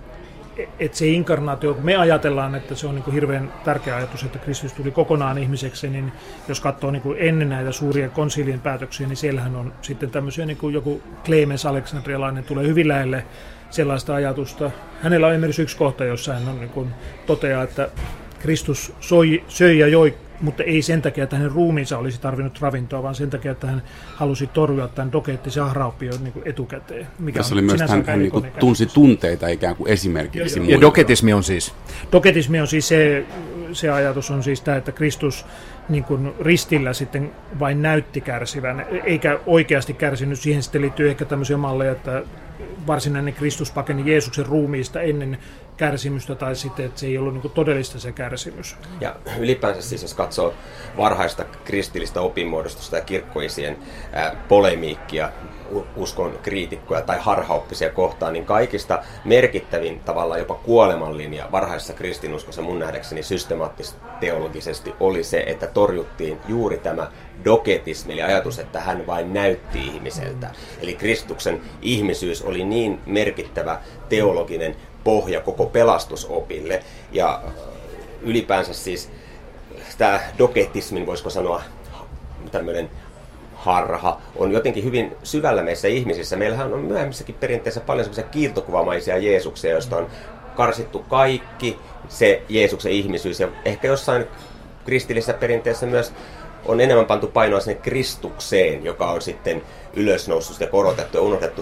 se inkarnaatio, kun me ajatellaan, että se on niin kuin hirveän tärkeä ajatus, että Kristus tuli kokonaan ihmiseksi, niin jos katsoo niin kuin ennen näitä suuria konsilien päätöksiä, niin siellähän on sitten tämmöisiä, niin kuin joku Clemens Aleksandrialainen tulee hyvin lähelle sellaista ajatusta. Hänellä on esimerkiksi yksi kohta, jossa hän on, niin kuin, toteaa, että Kristus söi ja joi, mutta ei sen takia, että hänen ruumiinsa olisi tarvinnut ravintoa, vaan sen takia, että hän halusi torjua tämän dokeettisen harhaoppion niin kuin etukäteen. Tässä oli myös, hän niin kuin tunsi tunteita ikään kuin esimerkiksi. Ja doketismi on siis? Doketismi on siis se ajatus on siis tämä, että Kristus niin kuin ristillä sitten vain näytti kärsivän, eikä oikeasti kärsinyt. Siihen sitten liittyy ehkä tämmöisiä malleja, että varsinainen Kristus pakeni Jeesuksen ruumiista ennen kärsimystä, tai sitten, että se ei ollut niin kuin todellista se kärsimys. Ja ylipäänsä siis, jos katsoo varhaista kristillistä opinmuodostusta ja kirkkoisien polemiikkia, uskon kriitikkoja tai harhaoppisia kohtaan, niin kaikista merkittävin tavallaan jopa kuolemanlinja varhaisessa kristinuskossa mun nähdäkseni systemaattisesti oli se, että torjuttiin juuri tämä doketismi, eli ajatus, että hän vain näytti ihmiseltä. Eli Kristuksen ihmisyys oli niin merkittävä teologinen pohja koko pelastusopille, ja ylipäänsä siis tämä doketismin, voisiko sanoa tämmöinen harha, on jotenkin hyvin syvällä meissä ihmisissä. Meillähän on myöhemmissäkin perinteissä paljon semmoisia kiiltokuvamaisia Jeesuksia, joista on karsittu kaikki se Jeesuksen ihmisyys, ja ehkä jossain kristillisessä perinteessä myös on enemmän pantu painoa sinne Kristukseen, joka on sitten ylösnoussut ja korotettu ja unohdettu se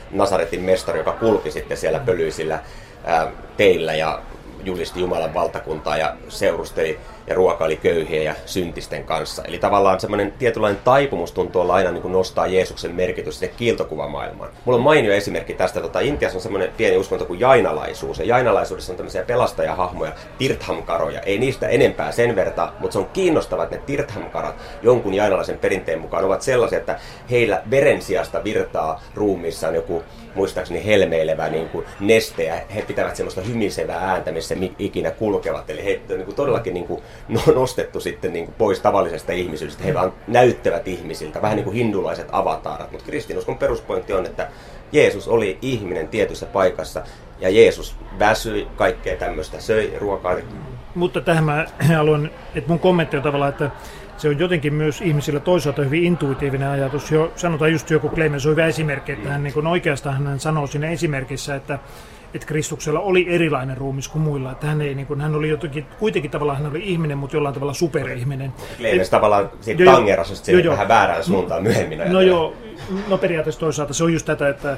Nasaretin mestari, joka kulki sitten siellä pölyisillä teillä ja julisti Jumalan valtakuntaa ja seurusteli ja ruokaili köyhien ja syntisten kanssa. Eli tavallaan semmoinen tietynlainen taipumus tuntuu olla aina niin kuin nostaa Jeesuksen merkitys sinne kiiltokuvamaailmaan. Mulla on mainio esimerkki tästä. Intiassa on semmoinen pieni uskonto kuin jainalaisuus. Ja jainalaisuudessa on tämmöisiä pelastajahahmoja, tirthamkaroja. Ei niistä enempää sen verta, mutta se on kiinnostavaa, että ne tirthamkarat jonkun jainalaisen perinteen mukaan ovat sellaisia, että heillä veren sijasta virtaa ruumiissaan joku muistaakseni helmeilevä niin kuin neste, ja he pitävät semmoista hymisevää ääntä, missä ikinä kulkevat. Eli he on niin kuin todellakin niin kuin nostettu sitten niin kuin pois tavallisesta ihmisyydestä. He vaan näyttävät ihmisiltä, vähän niin kuin hindulaiset avataarat. Mutta kristinuskon peruspointti on, että Jeesus oli ihminen tietyssä paikassa, ja Jeesus väsyi kaikkea tämmöistä, söi ruokaa. Mutta tähän mä haluan, että mun kommentti on tavallaan, että se on jotenkin myös ihmisillä toisaalta hyvin intuitiivinen ajatus. Sanotaan just joku Clemens on hyvä esimerkki, että hän niin oikeastaan hän sanoo siinä esimerkissä, että Kristuksella oli erilainen ruumis kuin muilla. Että hän, ei, niin kuin, hän oli jotenkin, kuitenkin tavallaan hän oli ihminen, mutta jollain tavalla superihminen. Clemens tavallaan siitä tangerasi vähän väärään suuntaan myöhemmin. No periaatteessa toisaalta se on just tätä, että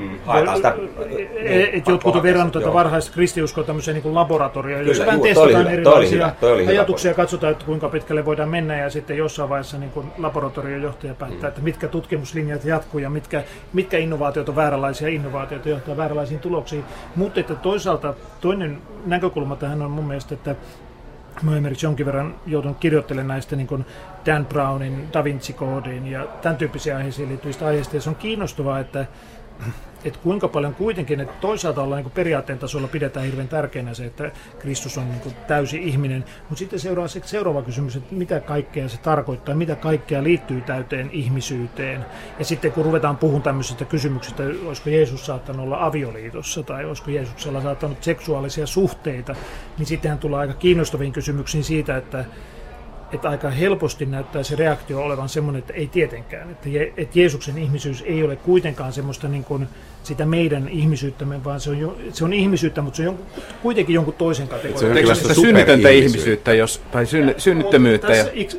sitä jotkut on verrannut tätä varhaista kristiuskoa tämmöiseen niin kuin laboratorioon, jossa vähän testataan erilaisia ajatuksia ja katsotaan, että kuinka pitkälle voidaan mennä, ja sitten jossain vaiheessa niin kuin laboratoriojohtaja päättää, että mitkä tutkimuslinjat jatkuu ja mitkä innovaatiot on vääränlaisia innovaatioita, johtaa vääränlaisiin tuloksiin. Mutta että toisaalta toinen näkökulma tähän on mun mielestä, että mä olen esimerkiksi jonkin verran joutunut kirjoittelemaan näistä niin kuin Dan Brownin Da Vinci-koodiin ja tämän tyyppisiä aiheisiin liittyvistä aiheista. Ja se on kiinnostavaa, että kuinka paljon kuitenkin, että toisaalta ollaan niin periaatteen tasolla pidetään hirveän tärkeänä se, että Kristus on niin täysi ihminen. Mutta sitten seuraava kysymys, että mitä kaikkea se tarkoittaa, mitä kaikkea liittyy täyteen ihmisyyteen. Ja sitten kun ruvetaan puhumaan tämmöisistä kysymyksistä, olisiko Jeesus saattanut olla avioliitossa tai olisiko Jeesuksella saattanut seksuaalisia suhteita, niin sittenhän tulee aika kiinnostaviin kysymyksiin siitä, että aika helposti näyttää se reaktio olevan semmoinen, että ei tietenkään. Että Jeesuksen ihmisyys ei ole kuitenkaan semmoista niin kuin sitä meidän ihmisyyttämme, vaan se on ihmisyyttä, mutta se on kuitenkin jonkun toisen kategorian. Se on synnitöntä ihmisyyttä tai synnyttömyyttä.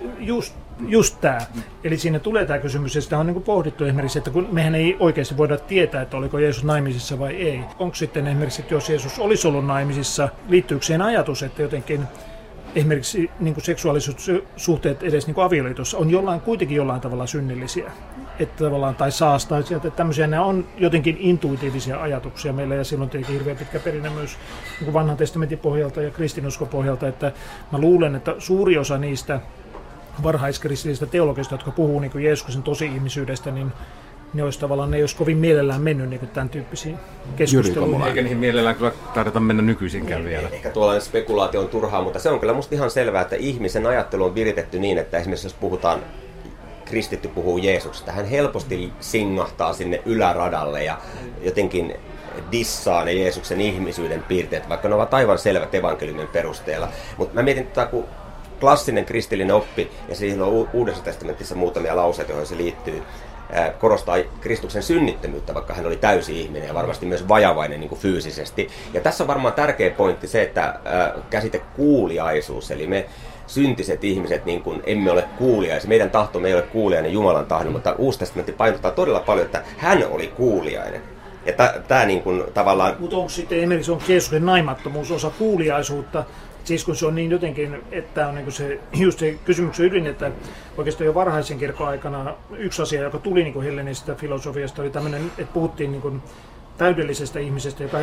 Just tämä. Eli siinä tulee tämä kysymys, ja sitä on niin kuin pohdittu esimerkiksi, että kun mehän ei oikeasti voida tietää, että oliko Jeesus naimisissa vai ei. Onko sitten esimerkiksi, että jos Jeesus olisi ollut naimisissa, liittyykö siihen ajatus, että jotenkin esimerkiksi niin kuin seksuaalisuussuhteet edes niin kuin avioliitossa on kuitenkin jollain tavalla synnillisiä, että tavallaan, tai saastaisia, että tämmöisiä nämä on jotenkin intuitiivisia ajatuksia meillä, ja silloin tietenkin hirveän pitkä perinne myös niin kuin vanhan testamentin pohjalta ja kristinuskon pohjalta, että mä luulen, että suuri osa niistä varhaiskristillisistä teologista, jotka puhuu niin kuin Jeesuksen tosi-ihmisyydestä, niin ne ei olisi kovin mielellään mennyt niin tämän tyyppisiin keskusteluihin. Eikä niihin mielellään kyllä tarvita mennä nykyisinkään vielä. Ehkä tuollainen spekulaatio on turhaa, mutta se on kyllä musta ihan selvää, että ihmisen ajattelu on viritetty niin, että esimerkiksi jos puhutaan, kristitty puhuu Jeesuksesta, hän helposti singahtaa sinne yläradalle ja jotenkin dissaa ne Jeesuksen ihmisyyden piirteet, vaikka ne ovat aivan selvät evankeliumin perusteella. Mutta mä mietin kun klassinen kristillinen oppi, ja siihen on Uudessa testamentissa muutamia lauseita, joihin se liittyy, korostaa Kristuksen synnittömyyttä, vaikka hän oli täysi ihminen ja varmasti myös vajavainen niin kuin fyysisesti. Ja tässä on varmaan tärkeä pointti se, että käsite kuuliaisuus, eli me syntiset ihmiset niin kuin emme ole kuuliaisia. Meidän tahtomme ei ole kuuliainen Jumalan tahdon, mutta Uusi testamentti painottaa todella paljon, että hän oli kuuliainen. Ja tämä niin kuin tavallaan... Mutta onko sitten esimerkiksi Jeesuksen naimattomuus osa kuuliaisuutta? Siis kun se on niin jotenkin, että on niin se, just se kysymyksen ydin, että oikeastaan jo varhaisen kirkon aikana yksi asia, joka tuli niin hellenisistä filosofiasta, oli tämmöinen, että puhuttiin niin täydellisestä ihmisestä, joka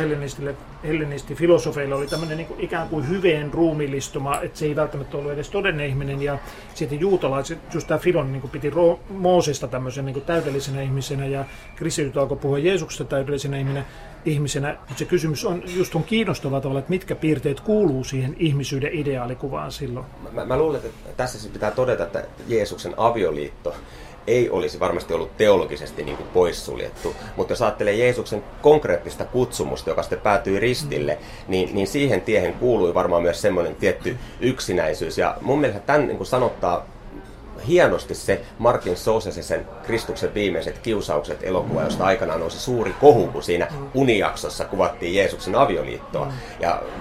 hellenistifilosofeille oli tämmöinen niin ikään kuin hyveen ruumiillistuma, että se ei välttämättä ollut edes todellinen ihminen, ja sitten juutalaiset, just tämä Filon niin piti Moosesta tämmöisen niin täydellisenä ihmisenä, ja kristityt alkoi puhua Jeesuksesta täydellisenä ihmisenä, mutta se kysymys on kiinnostavaa tavalla, että mitkä piirteet kuuluu siihen ihmisyyden ideaalikuvaan silloin. Mä luulen, että tässä siis pitää todeta, että Jeesuksen avioliitto ei olisi varmasti ollut teologisesti niin kuin poissuljettu, mutta jos ajattelee Jeesuksen konkreettista kutsumusta, joka sitten päätyi ristille, niin siihen tiehen kuului varmaan myös semmoinen tietty yksinäisyys. Ja mun mielestä tämän niin kuin sanottaa hienosti se Martin Scorsesen Kristuksen viimeiset kiusaukset -elokuva, josta aikanaan nousi suuri kohu, kun siinä unijaksossa kuvattiin Jeesuksen avioliittoa. Ja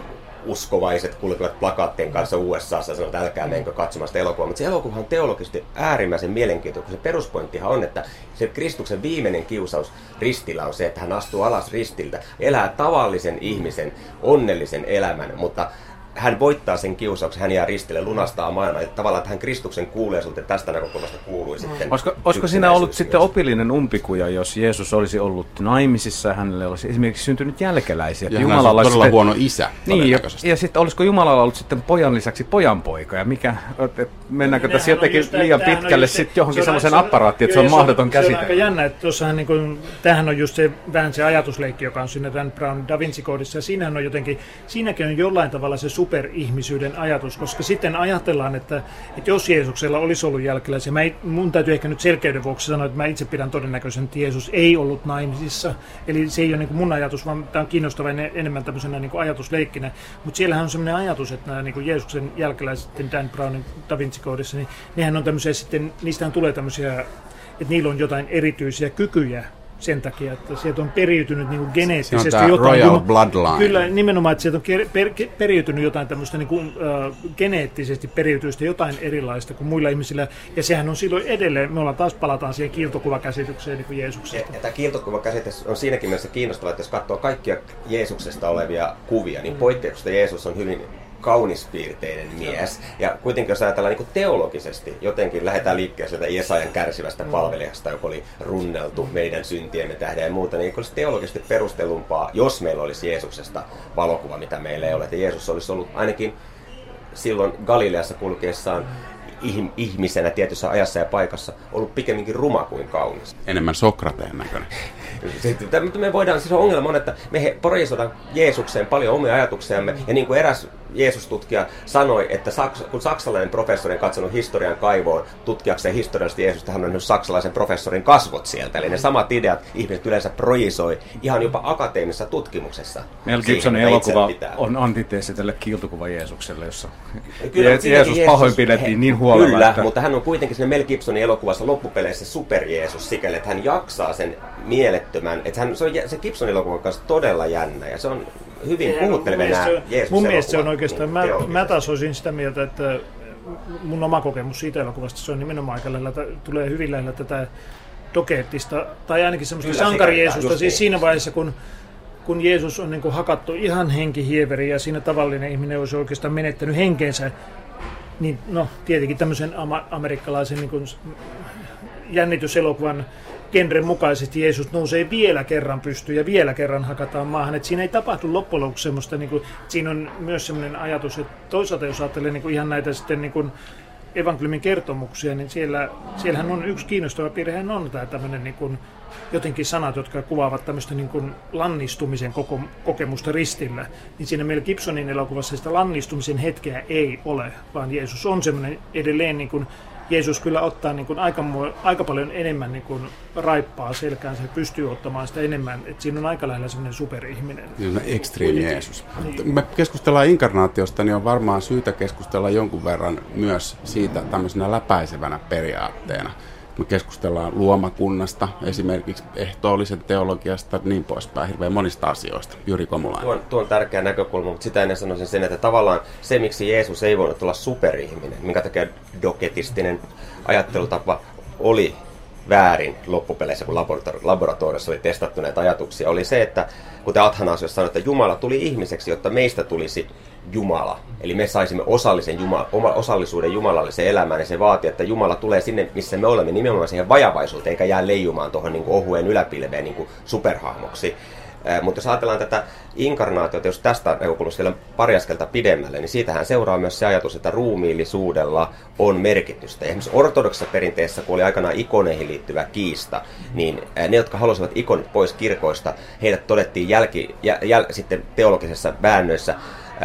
uskovaiset kulkevat plakaattien kanssa USAssa ja sanotaan, että älkää menkö katsomaan sitä elokuvaa. Mutta se elokuva on teologisesti äärimmäisen mielenkiintoinen, kun se peruspointtihan on, että se Kristuksen viimeinen kiusaus ristillä on se, että hän astuu alas ristiltä, elää tavallisen ihmisen onnellisen elämän, mutta hän voittaa sen kiusauksen, hän jää ristille, lunastaa maailman. Että tavallaan, että hän Kristuksen kuulee sulta, tästä näkökulmasta kuului sitten. Olisiko siinä ollut sitten opillinen umpikuja, jos Jeesus olisi ollut naimisissa ja hänelle olisi esimerkiksi syntynyt jälkeläisiä? Ja hän on todella huono isä. Niin, ja sitten olisiko Jumalalla ollut sitten pojan lisäksi pojanpoika? Ja mennäänkö tässä jotenkin liian pitkälle sitten johonkin sellaisen apparaattiin, että se on mahdoton käsite? Se on aika jännä, että tuossahan niin tämähän on just vähän se ajatusleikki, joka on siinä Dan Brown Da Vinci-koodissa. Ja siinähän on jotenkin, siinäkin on jollain tavalla se superihmisyyden ajatus, koska sitten ajatellaan, että jos Jeesuksella olisi ollut jälkeläisiä, mun täytyy ehkä nyt selkeyden vuoksi sanoa, että mä itse pidän todennäköisen, että Jeesus ei ollut naimisissa, eli se ei ole niin kuin mun ajatus, vaan tämä on kiinnostava enemmän tämmöisenä niin kuin ajatusleikkinä, mutta siellähän on semmoinen ajatus, että nämä niin kuin Jeesuksen jälkeläiset Dan Brownin Da Vinci-koodissa, niin nehän on tämmöisiä sitten, niistähän tulee tämmöisiä, että niillä on jotain erityisiä kykyjä, sen takia, että sieltä on periytynyt niin kuin geneettisesti jotain. Royal bloodline. Kyllä, nimenomaan, että sieltä on periytynyt jotain tämmöistä niin kuin, geneettisesti periytyistä jotain erilaista kuin muilla ihmisillä. Ja sehän on silloin edelleen, palataan siihen kiiltokuvakäsitykseen niin kuin Jeesuksesta. Ja tämä kiiltokuvakäsitys on siinäkin mielessä kiinnostava, että jos katsoo kaikkia Jeesuksesta olevia kuvia, niin poikkeuksesta Jeesus on hyvin kaunispiirteinen mies. Ja kuitenkin jos ajatellaan niin teologisesti, jotenkin lähdetään liikkeelle sieltä Jesajan kärsivästä palvelijasta, joka oli runneltu meidän syntiemme tähden ja muuta, niin olisi teologisesti perustellumpaa, jos meillä olisi Jeesuksesta valokuva, mitä meillä ei ole. Että Jeesus olisi ollut ainakin silloin Galileassa kulkeessaan ihmisenä tietyssä ajassa ja paikassa ollut pikemminkin ruma kuin kaunis. Enemmän Sokrateen näköinen. Me voidaan, siis ongelma on, että me projisoidaan Jeesukseen paljon omia ajatuksiamme, ja niin kuin eräs Jeesus-tutkija sanoi, että kun saksalainen professori on katsonut historian kaivoon tutkiakseen historiallisesti Jeesusta, hän on nähnyt saksalaisen professorin kasvot sieltä. Eli ne samat ideat ihmiset yleensä projisoi ihan jopa akateemisessa tutkimuksessa. Mel Gibsonin elokuva on antiteesi tälle kiiltokuva Jeesukselle, jossa Jeesus pahoinpidettiin niin huolella. Kyllä, että mutta hän on kuitenkin siinä Mel Gibsonin elokuvassa loppupeleissä super-Jeesus sikäli, että hän jaksaa sen mielettömän. Että se Gibsonin elokuva on kanssa todella jännä ja se on hyvin puhutteleva nämä Jeesus-elokuva. Mun mielestä se on oikeastaan, mä taas olisin sitä mieltä, että mun oma kokemus siitä elokuvasta, se on nimenomaan aika lähellä, tulee hyvin lähellä tätä dokeettista, tai ainakin semmoista sankari-Jeesusta, siis siinä vaiheessa, kun Jeesus on niin kuin hakattu ihan henkihieveriin ja siinä tavallinen ihminen olisi oikeastaan menettänyt henkeensä, niin no tietenkin tämmöisen amerikkalaisen niin kuin jännityselokuvan genren mukaisesti Jeesus nousee vielä kerran pystyyn ja vielä kerran hakataan maahan. Et siinä ei tapahdu loppujen lopuksi semmoista, niin kuin, siinä on myös semmoinen ajatus, että toisaalta jos ajattelee niin kuin ihan näitä sitten niin kuin evankeliumin kertomuksia, niin siellähän on yksi kiinnostava piirrehän on tämä tämmöinen niin kuin jotenkin sanat, jotka kuvaavat tämmöistä niin kuin lannistumisen kokemusta ristillä. Niin siinä meillä Gibsonin elokuvassa sitä lannistumisen hetkeä ei ole, vaan Jeesus on semmoinen edelleen niin kuin Jeesus kyllä ottaa niin kuin aika paljon enemmän niin kuin raippaa selkäänsä ja pystyy ottamaan sitä enemmän. Et siinä on aika lähellä semmoinen superihminen. Extreme Jeesus. Niin. Me keskustellaan inkarnaatiosta, niin on varmaan syytä keskustella jonkun verran myös siitä tämmöisenä läpäisevänä periaatteena. Me keskustellaan luomakunnasta, esimerkiksi ehtoollisen teologiasta, niin poispäin, hirveän monista asioista. Jyri Komulainen. Tuo on tärkeä näkökulma, mutta sitä ennen sanoisin sen, että tavallaan se, miksi Jeesus ei voinut olla superihminen, minkä takia doketistinen ajattelutapa oli väärin loppupeleissä, kun laboratoriossa oli testattu näitä ajatuksia, oli se, että kuten Athanasios sanoi, että Jumala tuli ihmiseksi, jotta meistä tulisi Jumala. Eli me saisimme osallisuuden jumalalliseen elämään, ja se vaatii, että Jumala tulee sinne, missä me olemme, nimenomaan siihen vajavaisuuteen, eikä jää leijumaan tuohon niin kuin ohueen yläpilveen niin kuin superhahmoksi. Mutta jos ajatellaan tätä inkarnaatiota, jos tästä näkökulmasta vielä pari askelta pidemmälle, niin siitähän seuraa myös se ajatus, että ruumiillisuudella on merkitystä. Esimerkiksi ortodoksissa perinteessä, kun oli aikanaan ikoneihin liittyvä kiista, niin ne, jotka halusivat ikonit pois kirkoista, heidät todettiin sitten teologisessa väännöissä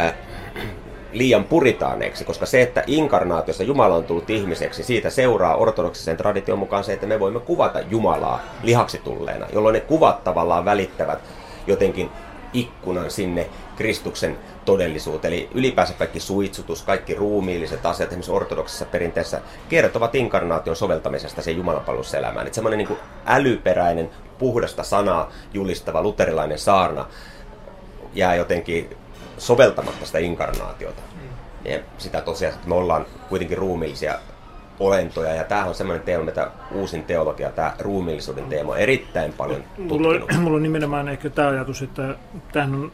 liian puritaaneiksi, koska se, että inkarnaatiossa Jumala on tullut ihmiseksi, siitä seuraa ortodoksisen tradition mukaan se, että me voimme kuvata Jumalaa lihaksi tulleena, jolloin ne kuvat tavallaan välittävät jotenkin ikkunan sinne Kristuksen todellisuuteen. Eli ylipäänsä kaikki suitsutus, kaikki ruumiilliset asiat esimerkiksi ortodoksisessa perinteessä kertovat inkarnaation soveltamisesta sen jumalanpalveluselämään. Että semmoinen niin kuin älyperäinen, puhdasta sanaa julistava luterilainen saarna jää jotenkin soveltamatta sitä inkarnaatiota. Ja sitä tosiaan, että me ollaan kuitenkin ruumiillisia olentoja, ja tämähän on semmoinen teema, mitä uusin teologia, tämä ruumiillisuuden teema on erittäin paljon tutkinut. Mulla on nimenomaan ehkä tämä ajatus, että tämähän on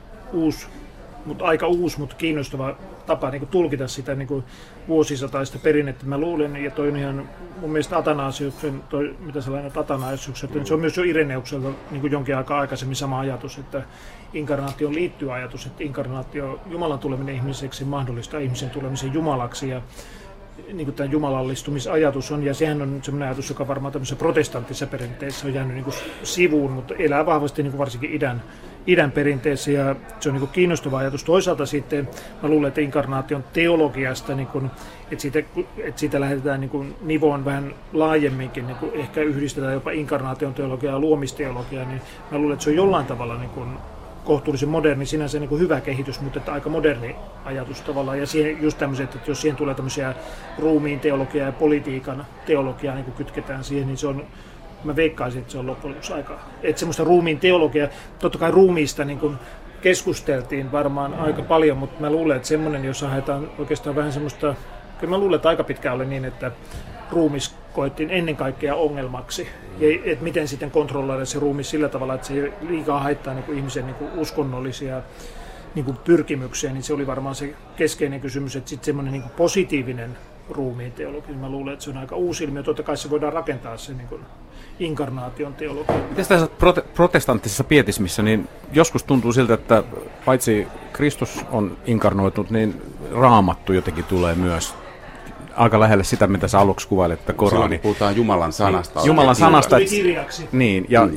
aika uusi, mutta kiinnostava tapa niin kuin tulkita sitä niin kuin vuosisataista perinnettä. Mä luulen, ja toi on ihan mun mielestä Athanasiuksen, mitä sellainen Athanasiuksen, että se on myös jo Ireneukselta niin kuin jonkin aikaa aikaisemmin sama ajatus, että inkarnaatioon liittyy ajatus, että inkarnaatio, Jumalan tuleminen ihmiseksi mahdollistaa ihmisen tulemisen Jumalaksi, ja niin kuin tämä jumalallistumisajatus on, ja sehän on sellainen ajatus, joka varmaan tämmöisessä protestanttisessa perinteessä on jäänyt niin kuin sivuun, mutta elää vahvasti niin kuin varsinkin idän perinteessä, ja se on niin kuin kiinnostava ajatus. Toisaalta sitten mä luulen, että inkarnaation teologiasta, niin kuin, että siitä lähdetään niin kuin nivoon vähän laajemminkin, niin kuin ehkä yhdistetään jopa inkarnaation teologiaa ja luomisteologiaa, niin mä luulen, että se on jollain tavalla niin kuin kohtuullisen moderni, sinänsä niin kuin hyvä kehitys, mutta että aika moderni ajatus tavallaan. Ja siihen just tämmöiset, että jos siihen tulee tämmöisiä ruumiin teologiaa ja politiikan teologiaa niin kuin kytketään siihen, niin se on, mä veikkaisin, että se on loppujen lopuksi aika. Että semmoista ruumiin teologiaa, totta kai ruumiista niin kuin keskusteltiin varmaan aika paljon, mutta mä luulen, että semmoinen, jossa haetaan oikeastaan vähän semmoista, kyllä mä luulen, että aika pitkään oli niin, että ruumis koettiin ennen kaikkea ongelmaksi. Ja että miten sitten kontrolloida se ruumis sillä tavalla, että se ei liikaa haittaa niin kuin ihmisen niin kuin uskonnollisia niin kuin pyrkimyksiä, niin se oli varmaan se keskeinen kysymys, että sitten semmoinen niin kuin positiivinen ruumiin teologia, mä luulen, että se on aika uusi ilmiö. Totta kai se voidaan rakentaa se niin kuin inkarnaation teologia. Miten tässä protestanttisessa pietismissä, niin joskus tuntuu siltä, että paitsi Kristus on inkarnoitunut, niin Raamattu jotenkin tulee myös aika lähelle sitä, mitä sä aluksi kuvailet, että Korani. Silloin puhutaan Jumalan sanasta. Jumalan sanasta. Niin, ja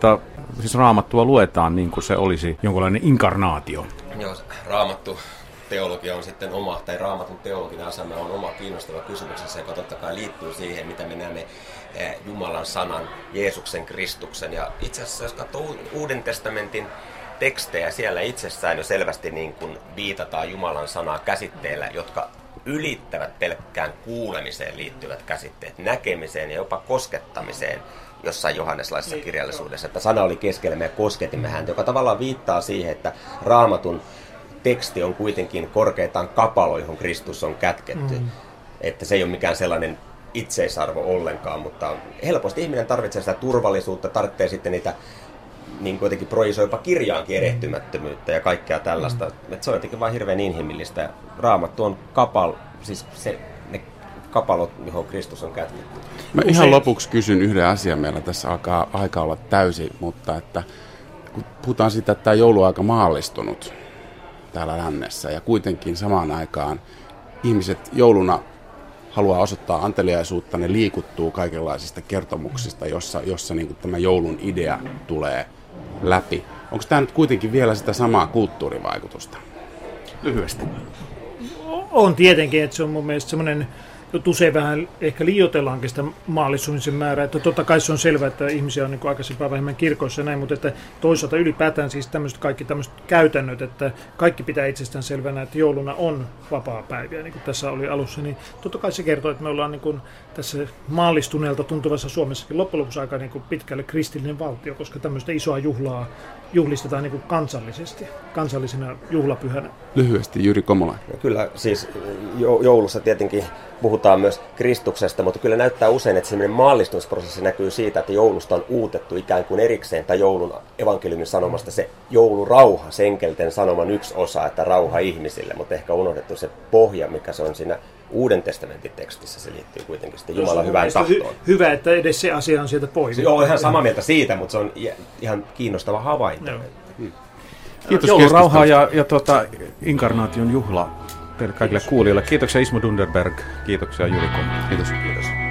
siis Raamattua luetaan niin kuin se olisi jonkinlainen inkarnaatio. Joo, Raamattu teologia on sitten oma, tai Raamatun teologinen asema on oma kiinnostava kysymyksensä, joka totta kai liittyy siihen, mitä me näemme Jumalan sanan, Jeesuksen, Kristuksen. Ja itse asiassa, jos katsoo Uuden testamentin tekstejä, siellä itsessään jo selvästi niin kuin viitataan Jumalan sanaa käsitteillä, jotka ylittävät pelkkään kuulemiseen liittyvät käsitteet, näkemiseen ja jopa koskettamiseen jossain johanneslaisessa kirjallisuudessa, että sana oli keskellämme ja kosketimme häntä, joka tavallaan viittaa siihen, että Raamatun teksti on kuitenkin korkeintaan kapalo, johon Kristus on kätketty. Että se ei ole mikään sellainen itseisarvo ollenkaan, mutta helposti ihminen tarvitsee sitä turvallisuutta, tarvitsee sitten niitä niin kuitenkin projisoi jopa kirjaankin erehtymättömyyttä ja kaikkea tällaista. Että se on jotenkin vain hirveän inhimillistä. Raamattu on siis ne kapalot, johon Kristus on kätketty. Mä ihan lopuksi kysyn yhden asian. Meillä tässä alkaa aika olla täysi, mutta että kun puhutaan siitä, että tämä joulu on aika maallistunut täällä lännessä ja kuitenkin samaan aikaan ihmiset jouluna haluaa osoittaa anteliaisuutta, ne liikuttuu kaikenlaisista kertomuksista, jossa niin kuin tämä joulun idea tulee läpi. Onko tämä nyt kuitenkin vielä sitä samaa kulttuurivaikutusta? Lyhyesti. On tietenkin, että se on mun mielestä semmoinen, että usein vähän ehkä liioitellaankin sitä maallistumisen määrää, että totta kai se on selvää, että ihmisiä on niin kuin aikaisempaa vähemmän kirkoissa ja näin, mutta että toisaalta ylipäätään siis kaikki tämmöiset käytännöt, että kaikki pitää itsestään selvänä, että jouluna on vapaapäiviä, niin kuin tässä oli alussa, niin totta kai se kertoo, että me ollaan niin kuin tässä maallistuneelta tuntuvassa Suomessakin loppujen lopuksi aika niin kuin pitkälle kristillinen valtio, koska tämmöistä isoa juhlaa juhlistetaan niin kuin kansallisesti, kansallisena juhlapyhänä. Lyhyesti, Jyri Komola. Kyllä siis joulussa tietenkin puhutaan myös Kristuksesta, mutta kyllä näyttää usein, että semmoinen maallistumisprosessi näkyy siitä, että joulusta on uutettu ikään kuin erikseen tai joulun evankeliumin sanomasta se joulurauha, senkelten sanoman yksi osa, että rauha ihmisille, mutta ehkä unohdettu se pohja, mikä se on siinä Uuden testamentin tekstissä, se liittyy kuitenkin sitten Jumalan hyvään tahtoon. Hyvä, että edes se asia on sieltä pois. Joo, ihan samaa mieltä siitä, mutta se on ihan kiinnostava havainto. Kiitos joulurauhaa ja inkarnaation juhla teille kaikille kuulijoille. Kiitoksia Ismo Dunderberg, kiitoksia Jyri Komola. Kiitos.